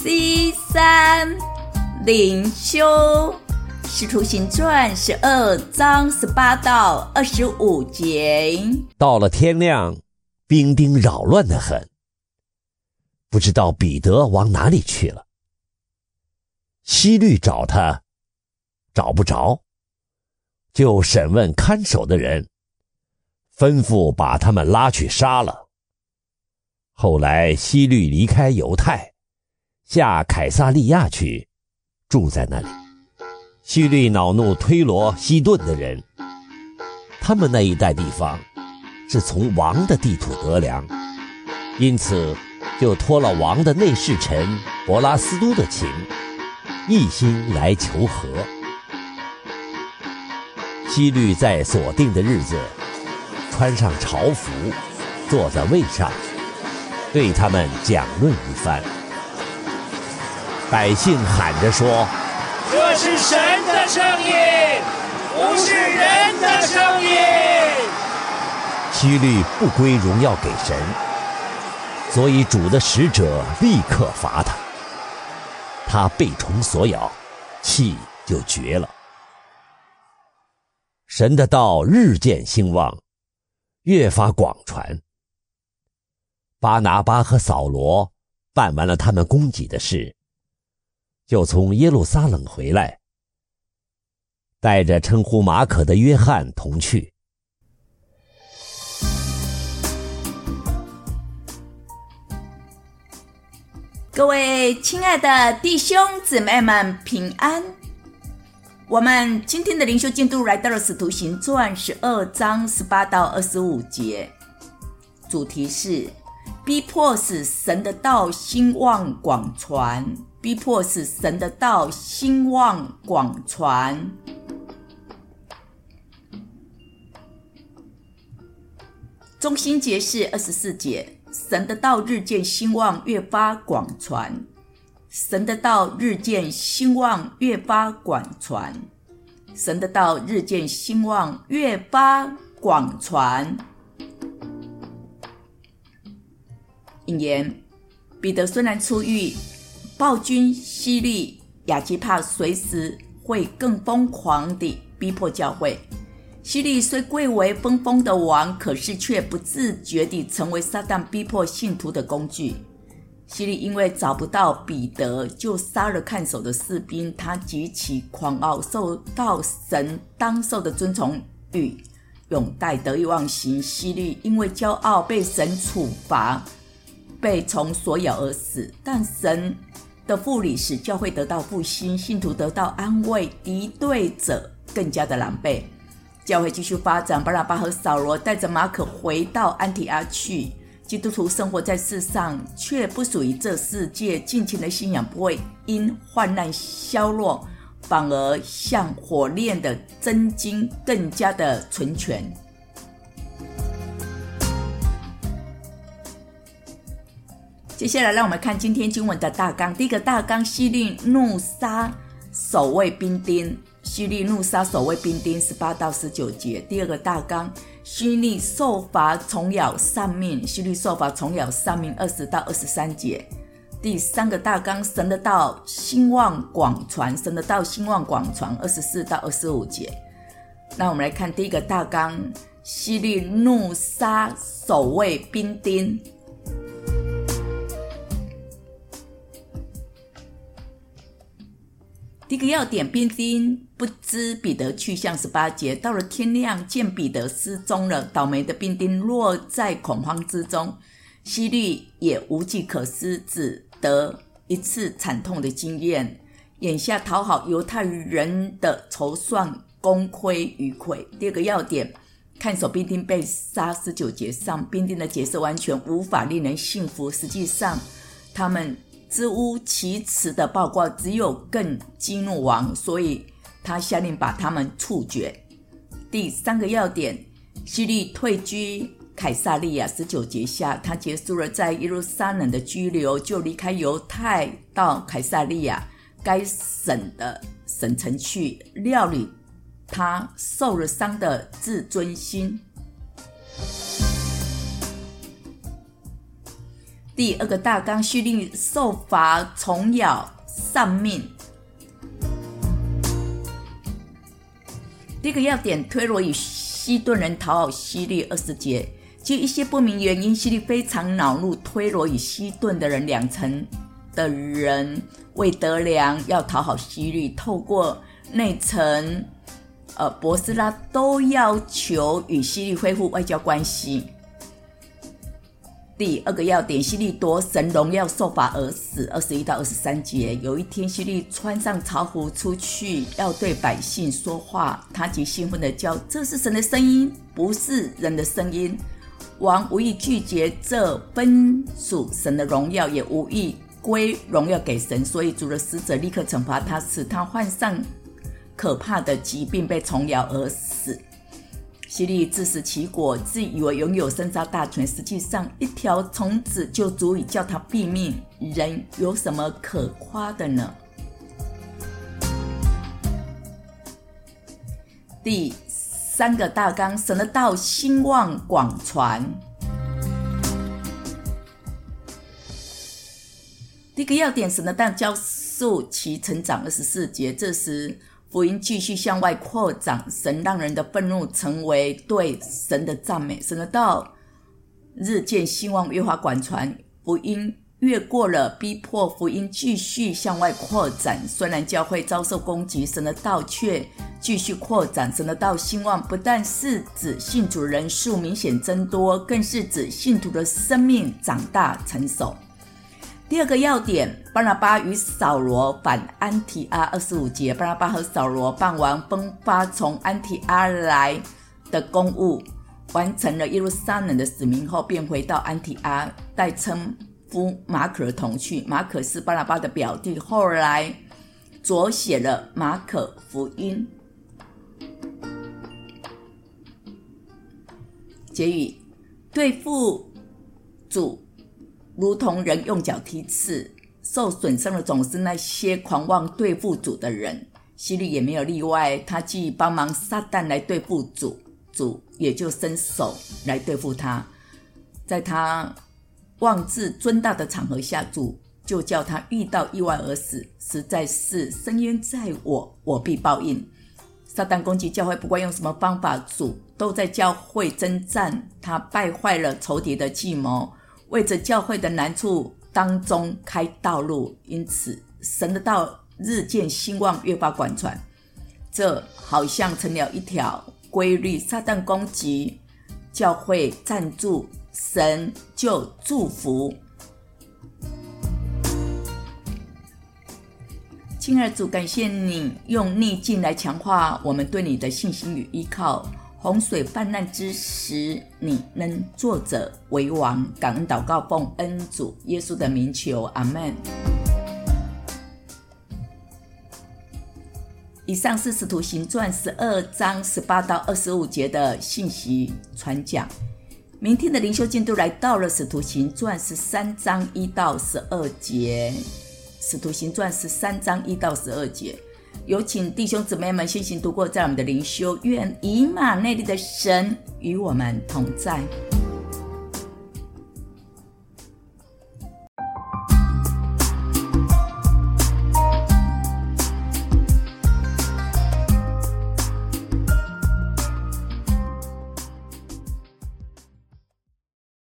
C3灵修使徒行传12章18到25节。 到了天亮，兵丁扰乱得很，不知道彼得往哪里去了。希律找他，找不着，就审问看守的人，吩咐把他们拉去杀了。后来希律离开犹太，下凯撒利亚去，住在那里。希律恼怒推罗、西顿的人，他们那一带地方是从王的地土得粮，因此就托了王的内侍臣伯拉斯都的情，一心来求和。希律在所定的日子穿上朝服，坐在位上，对他们讲论一番。百姓喊着说： 这是神的声音，不是人的声音。 希律不归荣耀给神，所以主的使者立刻罚他。他被虫所咬，气就绝了。神的道日渐兴旺，越发广传。巴拿巴和扫罗办完了他们供给的事，就从耶路撒冷回来，带着称呼马可的约翰同去。 各位亲爱的弟兄姊妹们平安。我们今天的灵修进度来到了使徒行传12章18到25节，主题是逼迫使神的道兴旺广传，逼迫使神的道兴旺广传。中心节是24节，神的道日渐兴旺，越发广传。神的道日渐兴旺，越发广传。神的道日渐兴旺，越发广传。引言：彼得虽然出狱，暴君希律、亚基帕随时会更疯狂地逼迫教会。希律虽贵为分封的王，可是却不自觉地成为撒旦逼迫信徒的工具。希律因为找不到彼得，就杀了看守的士兵。他极其狂傲，受到神当受的尊崇与拥戴，得意忘形。希律因为骄傲被神处罚，被虫所咬而死。但神的复理使教会得到复兴，信徒得到安慰，敌对者更加的狼狈。教会继续发展，巴拿巴和扫罗带着马可回到安提阿去。基督徒生活在世上，却不属于这世界。敬虔的信仰不会因患难消弱，反而像火炼的真金更加的纯全。接下来让我们看今天经文的大纲。第一个大纲，希律怒杀守卫兵丁，希律怒杀守卫兵丁18到19节。第二个大纲，希律受罚虫咬丧命，希律受罚虫咬丧命20到23节。第三个大纲，神的道兴旺广传，神的道兴旺广传24到25节。那我们来看第一个大纲，希律怒杀守卫兵丁。第一个要点，兵丁不知彼得去向18节。到了天亮，见彼得失踪了，倒霉的兵丁落在恐慌之中。希律也无计可施，只得一次惨痛的经验，眼下讨好犹太人的筹算功亏一篑。第二个要点，看守兵丁被杀19节上，兵丁的解释完全无法令人信服。实际上他们支吾其词的报告只有更激怒王，所以他下令把他们处决。第三个要点，希律退居凯撒利亚19节下，他结束了在耶路撒冷的居留，就离开犹太到凯撒利亚该省的省城去，料理他受了伤的自尊心。 第二个大纲，希律受罚虫咬丧命。第一个要点，推罗与西顿人讨好希律20节。基于一些不明原因，希律非常恼怒，推罗与西顿的人两城的人为得粮要讨好希律，透过内城伯斯拉都要求与希律恢复外交关系。第二个要点，希律夺神荣耀受罚而死21到23节。有一天，希律穿上朝服出去，要对百姓说话，他极兴奋地叫：这是神的声音，不是人的声音。王无意拒绝这分属神的荣耀，也无意归荣耀给神，所以主的使者立刻惩罚他，使他患上可怕的疾病，被虫咬而死。希律自食其果，自以为拥有生杀大权，实际上一条虫子就足以叫他毙命。人有什么可夸的呢？第三个大纲，神的道兴旺广传。第一个要点，神的道教授其成长24节。这时福音继续向外扩展，神让人的愤怒成为对神的赞美。神的道日渐兴旺，越发广传，福音越过了逼迫，福音继续向外扩展。虽然教会遭受攻击，神的道却继续扩展。神的道兴旺不但是指信主人数明显增多，更是指信徒的生命长大成熟。第二个要点，巴拿巴与扫罗返安提阿25节。巴拿巴和扫罗办完分发从安提阿来的公务，完成了耶路撒冷的使命后，便回到安提阿，带称夫马可同去。马可是巴拿巴的表弟，后来着写了马可福音。结语，对付主如同人用脚踢刺，受损伤的总是那些狂妄对付主的人。希律也没有例外，他既帮忙撒旦来对付主，主也就伸手来对付他。在他妄自尊大的场合下，主就叫他遇到意外而死，实在是深渊在我，我必报应。撒旦攻击教会，不管用什么方法，主都在教会征战，他败坏了仇敌的计谋，为着教会的难处当中开道路。因此神的道日渐兴旺，越发广传，这好像成了一条规律。撒旦攻击教会站住，神就祝福。亲爱的主，感谢你用逆境来强化我们对你的信心与依靠。洪水泛滥之时，你能坐着为王。感恩祷告，奉恩主耶稣的名求，阿们。以上是使徒行传12章18到25节的信息传讲。明天的灵修进度来到了使徒行传13章1到12节。使徒行传13章1到12节，有请弟兄姊妹们先行读过，在我们的灵修，愿以马内利的神与我们同在。